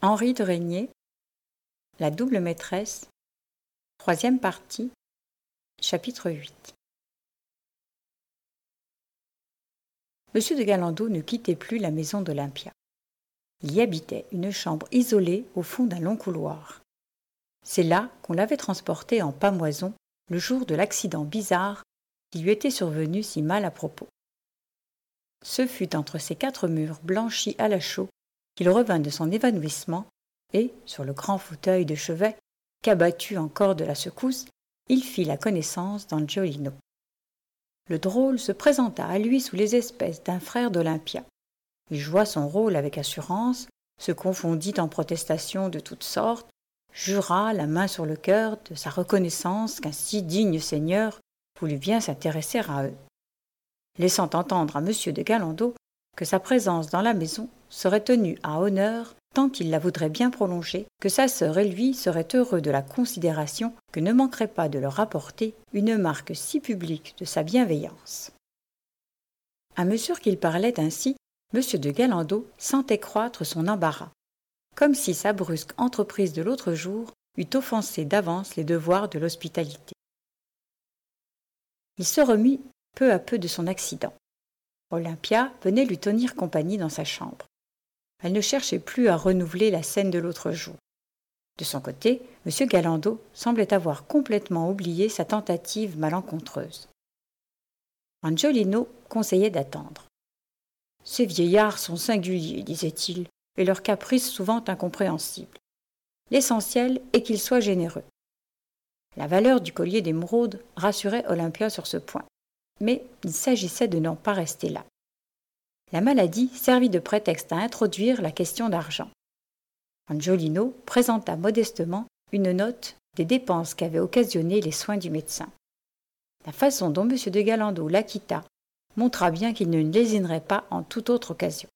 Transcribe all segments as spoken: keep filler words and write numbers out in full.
Henri de Régnier, La double maîtresse, troisième partie, chapitre huit. Monsieur de Galandot ne quittait plus la maison d'Olympia. Il y habitait une chambre isolée au fond d'un long couloir. C'est là qu'on l'avait transporté en pamoison le jour de l'accident bizarre qui lui était survenu si mal à propos. Ce fut entre ces quatre murs blanchis à la chaux qu'il revint de son évanouissement et, sur le grand fauteuil de chevet, qu'abattu encore de la secousse, il fit la connaissance d'Angiolino. Le drôle se présenta à lui sous les espèces d'un frère d'Olympia. Il joua son rôle avec assurance, se confondit en protestations de toutes sortes, jura, la main sur le cœur, de sa reconnaissance qu'un si digne seigneur voulut bien s'intéresser à eux, laissant entendre à Monsieur de Galandot que sa présence dans la maison serait tenue à honneur tant qu'il la voudrait bien prolonger, que sa sœur et lui seraient heureux de la considération que ne manquerait pas de leur apporter une marque si publique de sa bienveillance. À mesure qu'il parlait ainsi, Monsieur de Galandot sentait croître son embarras, comme si sa brusque entreprise de l'autre jour eût offensé d'avance les devoirs de l'hospitalité. Il se remit peu à peu de son accident. Olympia venait lui tenir compagnie dans sa chambre. Elle ne cherchait plus à renouveler la scène de l'autre jour. De son côté, M. Galandot semblait avoir complètement oublié sa tentative malencontreuse. Angiolino conseillait d'attendre. « Ces vieillards sont singuliers, disait-il, et leurs caprices souvent incompréhensibles. L'essentiel est qu'ils soient généreux. » La valeur du collier d'émeraude rassurait Olympia sur ce point, mais il s'agissait de n'en pas rester là. La maladie servit de prétexte à introduire la question d'argent. Angiolino présenta modestement une note des dépenses qu'avaient occasionnées les soins du médecin. La façon dont M. de Galandot l'acquitta montra bien qu'il ne lésinerait pas en toute autre occasion.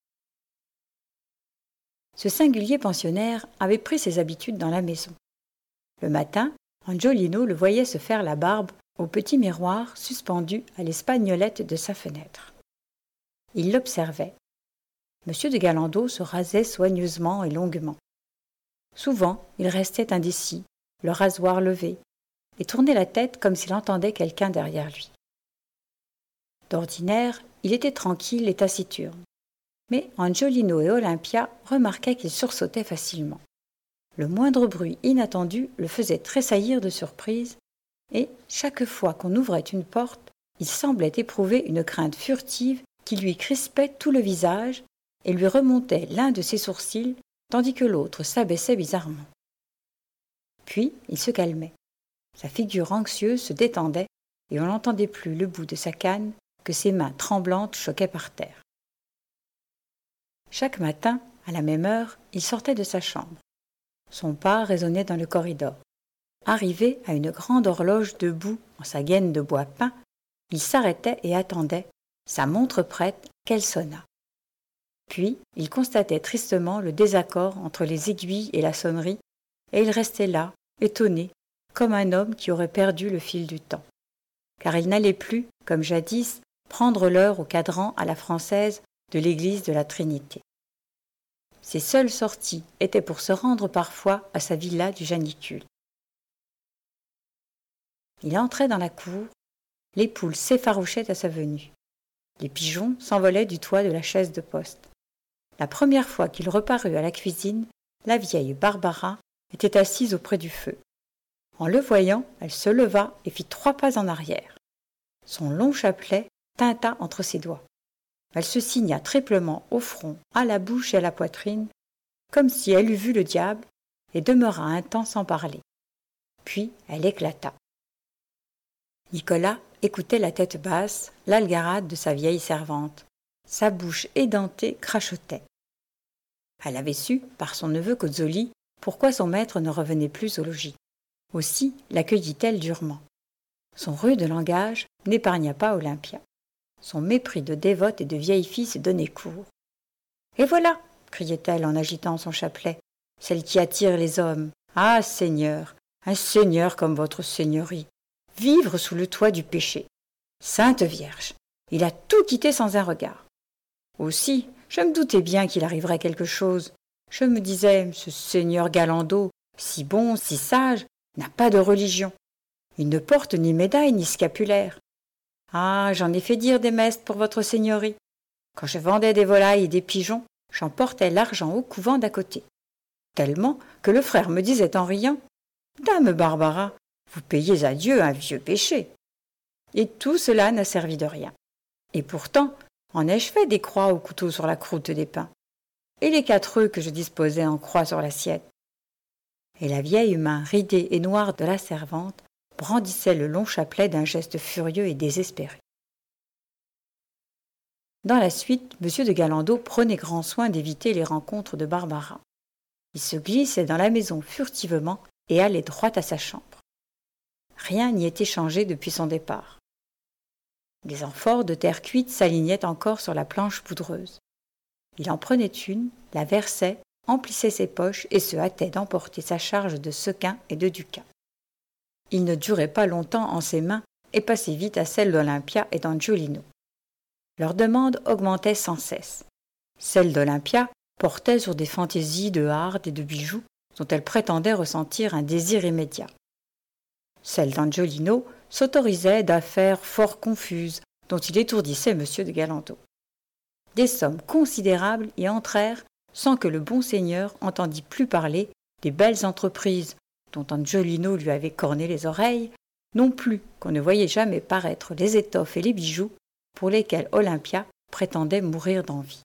Ce singulier pensionnaire avait pris ses habitudes dans la maison. Le matin, Angiolino le voyait se faire la barbe au petit miroir suspendu à l'espagnolette de sa fenêtre. Il l'observait. M. de Galandot se rasait soigneusement et longuement. Souvent, il restait indécis, le rasoir levé, et tournait la tête comme s'il entendait quelqu'un derrière lui. D'ordinaire, il était tranquille et taciturne, mais Angiolino et Olympia remarquaient qu'il sursautait facilement. Le moindre bruit inattendu le faisait tressaillir de surprise, et chaque fois qu'on ouvrait une porte, il semblait éprouver une crainte furtive qui lui crispait tout le visage et lui remontait l'un de ses sourcils, tandis que l'autre s'abaissait bizarrement. Puis il se calmait. Sa figure anxieuse se détendait et on n'entendait plus le bout de sa canne que ses mains tremblantes choquaient par terre. Chaque matin, à la même heure, il sortait de sa chambre. Son pas résonnait dans le corridor. Arrivé à une grande horloge debout en sa gaine de bois peint, il s'arrêtait et attendait, sa montre prête, qu'elle sonnât. Puis il constatait tristement le désaccord entre les aiguilles et la sonnerie, et il restait là, étonné, comme un homme qui aurait perdu le fil du temps. Car il n'allait plus, comme jadis, prendre l'heure au cadran à la française de l'église de la Trinité. Ses seules sorties étaient pour se rendre parfois à sa villa du Janicule. Il entrait dans la cour, les poules s'effarouchaient à sa venue. Les pigeons s'envolaient du toit de la chaise de poste. La première fois qu'il reparut à la cuisine, la vieille Barbara était assise auprès du feu. En le voyant, elle se leva et fit trois pas en arrière. Son long chapelet tinta entre ses doigts. Elle se signa triplement au front, à la bouche et à la poitrine, comme si elle eût vu le diable, et demeura un temps sans parler. Puis elle éclata. Nicolas écoutait la tête basse, l'algarade de sa vieille servante. Sa bouche édentée crachotait. Elle avait su, par son neveu Cozzoli, pourquoi son maître ne revenait plus au logis. Aussi l'accueillit-elle durement. Son rude langage n'épargna pas Olympia. Son mépris de dévote et de vieille fille se donnait cours. « Et voilà !» criait-elle en agitant son chapelet, « celle qui attire les hommes. Ah, Seigneur, un Seigneur comme votre Seigneurie, vivre sous le toit du péché. Sainte Vierge, il a tout quitté sans un regard. Aussi, je me doutais bien qu'il arriverait quelque chose. Je me disais, ce seigneur Galando, si bon, si sage, n'a pas de religion. Il ne porte ni médaille ni scapulaire. Ah, j'en ai fait dire des messes pour votre seigneurie. Quand je vendais des volailles et des pigeons, j'en portais l'argent au couvent d'à côté. Tellement que le frère me disait en riant, « Dame Barbara, vous payez à Dieu un vieux péché. » Et tout cela n'a servi de rien. Et pourtant, en ai-je fait des croix au couteau sur la croûte des pains, et les quatre œufs que je disposais en croix sur l'assiette. Et la vieille main ridée et noire de la servante brandissait le long chapelet d'un geste furieux et désespéré. Dans la suite, M. de Galando prenait grand soin d'éviter les rencontres de Barbara. Il se glissait dans la maison furtivement et allait droit à sa chambre. Rien n'y était changé depuis son départ. Des amphores de terre cuite s'alignaient encore sur la planche poudreuse. Il en prenait une, la versait, emplissait ses poches et se hâtait d'emporter sa charge de sequins et de ducats. Il ne durait pas longtemps en ses mains et passait vite à celles d'Olympia et d'Angiolino. Leurs demandes augmentaient sans cesse. Celle d'Olympia portait sur des fantaisies de hardes et de bijoux dont elle prétendait ressentir un désir immédiat. Celle d'Angiolino s'autorisait d'affaires fort confuses dont il étourdissait M. de Galando. Des sommes considérables y entrèrent sans que le bon seigneur entendît plus parler des belles entreprises dont Angiolino lui avait corné les oreilles, non plus qu'on ne voyait jamais paraître les étoffes et les bijoux pour lesquels Olympia prétendait mourir d'envie.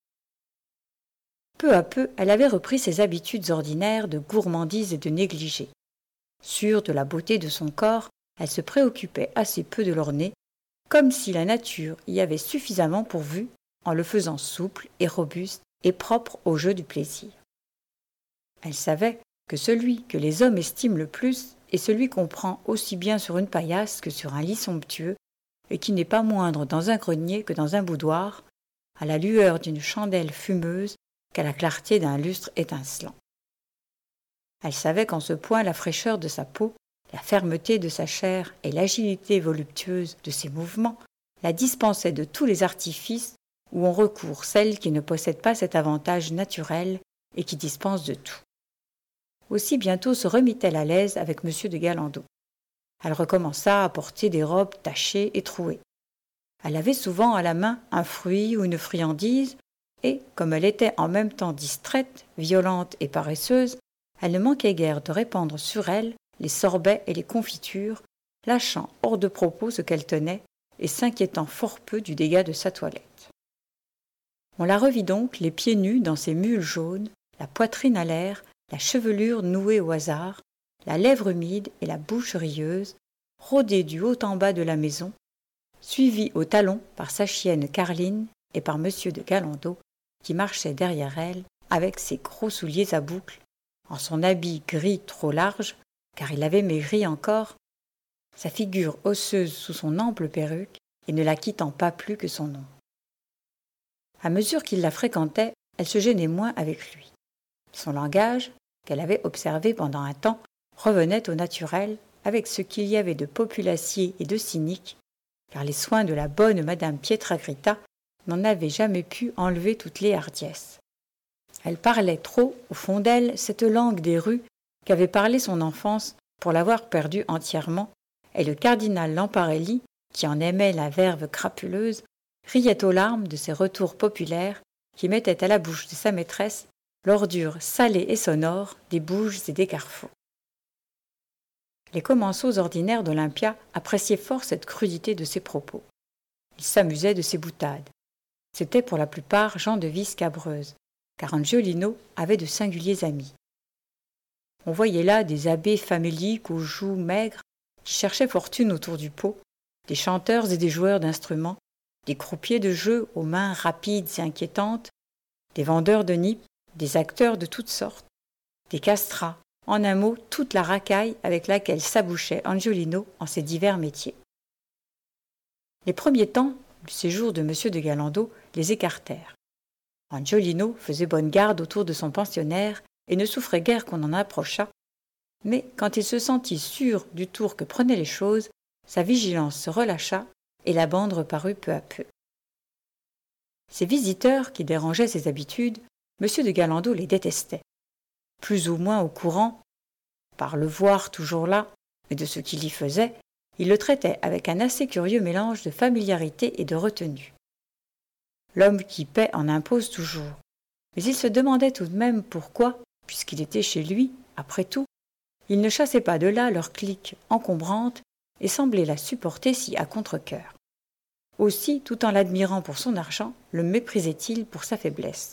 Peu à peu, elle avait repris ses habitudes ordinaires de gourmandise et de négligé. Sûre de la beauté de son corps, elle se préoccupait assez peu de l'orner, comme si la nature y avait suffisamment pourvu en le faisant souple et robuste et propre au jeu du plaisir. Elle savait que celui que les hommes estiment le plus est celui qu'on prend aussi bien sur une paillasse que sur un lit somptueux et qui n'est pas moindre dans un grenier que dans un boudoir, à la lueur d'une chandelle fumeuse qu'à la clarté d'un lustre étincelant. Elle savait qu'en ce point la fraîcheur de sa peau, la fermeté de sa chair et l'agilité voluptueuse de ses mouvements la dispensaient de tous les artifices où on recourt celles qui ne possèdent pas cet avantage naturel et qui dispensent de tout. Aussi bientôt se remit-elle à l'aise avec M. de Galando. Elle recommença à porter des robes tachées et trouées. Elle avait souvent à la main un fruit ou une friandise, et, comme elle était en même temps distraite, violente et paresseuse, elle ne manquait guère de répandre sur elle les sorbets et les confitures, lâchant hors de propos ce qu'elle tenait et s'inquiétant fort peu du dégât de sa toilette. On la revit donc les pieds nus dans ses mules jaunes, la poitrine à l'air, la chevelure nouée au hasard, la lèvre humide et la bouche rieuse, rôder du haut en bas de la maison, suivie au talon par sa chienne Carline et par M. de Galando, qui marchait derrière elle avec ses gros souliers à boucles, en son habit gris trop large, car il avait maigri encore, sa figure osseuse sous son ample perruque et ne la quittant pas plus que son nom. À mesure qu'il la fréquentait, elle se gênait moins avec lui. Son langage, qu'elle avait observé pendant un temps, revenait au naturel avec ce qu'il y avait de populacier et de cynique, car les soins de la bonne madame Pietragrita n'en avaient jamais pu enlever toutes les hardiesses. Elle parlait trop, au fond d'elle, cette langue des rues qu'avait parlé son enfance pour l'avoir perdue entièrement, et le cardinal Lamparelli, qui en aimait la verve crapuleuse, riait aux larmes de ces retours populaires qui mettaient à la bouche de sa maîtresse l'ordure salée et sonore des bouges et des carrefours. Les commensaux ordinaires d'Olympia appréciaient fort cette crudité de ses propos. Ils s'amusaient de ses boutades. C'étaient pour la plupart gens de vie scabreuse, car Angiolino avait de singuliers amis. On voyait là des abbés faméliques aux joues maigres qui cherchaient fortune autour du pot, des chanteurs et des joueurs d'instruments, des croupiers de jeu aux mains rapides et inquiétantes, des vendeurs de nippes, des acteurs de toutes sortes, des castrats, en un mot toute la racaille avec laquelle s'abouchait Angiolino en ses divers métiers. Les premiers temps du séjour de M. de Galando les écartèrent. Angiolino faisait bonne garde autour de son pensionnaire et ne souffrait guère qu'on en approchât, mais quand il se sentit sûr du tour que prenaient les choses, sa vigilance se relâcha et la bande reparut peu à peu. Ces visiteurs qui dérangeaient ses habitudes M. de Gallandot les détestait. Plus ou moins au courant, par le voir toujours là, et de ce qu'il y faisait, il le traitait avec un assez curieux mélange de familiarité et de retenue. L'homme qui paie en impose toujours, mais il se demandait tout de même pourquoi, puisqu'il était chez lui, après tout, il ne chassait pas de là leur clique encombrante et semblait la supporter si à contre-cœur. Aussi, tout en l'admirant pour son argent, le méprisait-il pour sa faiblesse.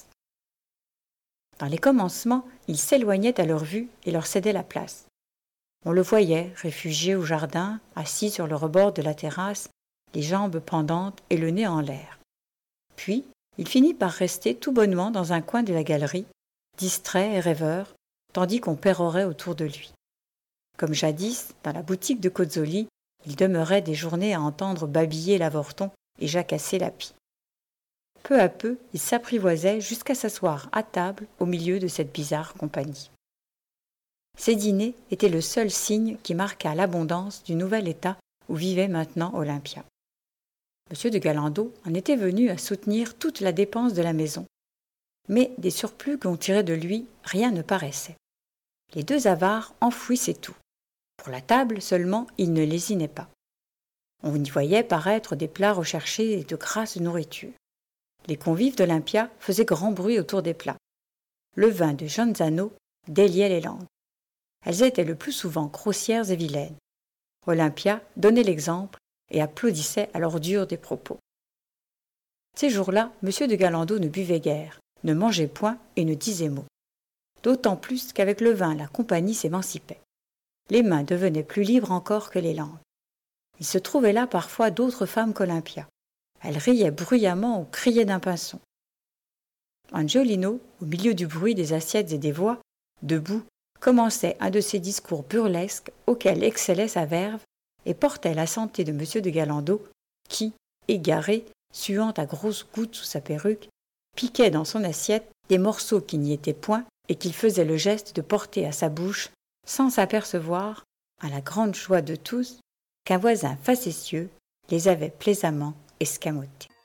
Dans les commencements, il s'éloignait à leur vue et leur cédait la place. On le voyait, réfugié au jardin, assis sur le rebord de la terrasse, les jambes pendantes et le nez en l'air. Puis, il finit par rester tout bonnement dans un coin de la galerie, distrait et rêveur, tandis qu'on pérorait autour de lui. Comme jadis, dans la boutique de Cozzoli, il demeurait des journées à entendre babiller l'avorton et jacasser la pie. Peu à peu, il s'apprivoisait jusqu'à s'asseoir à table au milieu de cette bizarre compagnie. Ces dîners étaient le seul signe qui marquât l'abondance du nouvel état où vivait maintenant Olympia. M. de Gallandot en était venu à soutenir toute la dépense de la maison, mais des surplus qu'on tirait de lui, rien ne paraissait. Les deux avares enfouissaient tout. Pour la table seulement, il ne lésinait pas. On y voyait paraître des plats recherchés et de grasses nourritures. Les convives d'Olympia faisaient grand bruit autour des plats. Le vin de Genzano déliait les langues. Elles étaient le plus souvent grossières et vilaines. Olympia donnait l'exemple et applaudissait à l'ordure des propos. Ces jours-là, M. de Gallandot ne buvait guère, ne mangeait point et ne disait mot. D'autant plus qu'avec le vin, la compagnie s'émancipait. Les mains devenaient plus libres encore que les langues. Il se trouvait là parfois d'autres femmes qu'Olympia. Elle riait bruyamment ou criait d'un pinson. Angiolino, au milieu du bruit des assiettes et des voix, debout, commençait un de ces discours burlesques auxquels excellait sa verve et portait la santé de M. de Gallandot, qui, égaré, suant à grosses gouttes sous sa perruque, piquait dans son assiette des morceaux qui n'y étaient point et qu'il faisait le geste de porter à sa bouche, sans s'apercevoir, à la grande joie de tous, qu'un voisin facétieux les avait plaisamment escamotés.